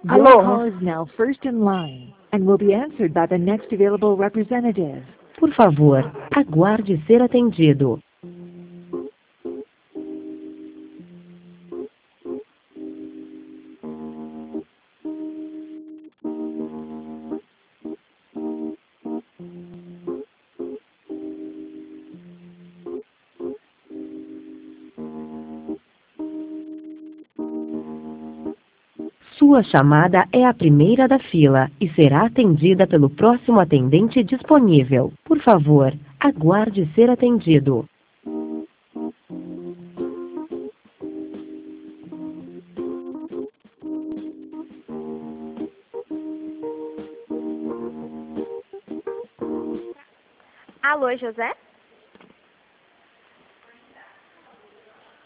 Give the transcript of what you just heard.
Your Alô? call is now first in line and will be answered by the next available representative. Por favor, aguarde ser atendido. Sua chamada é a primeira da fila e será atendida pelo próximo atendente disponível. Por favor, aguarde ser atendido. Alô, José?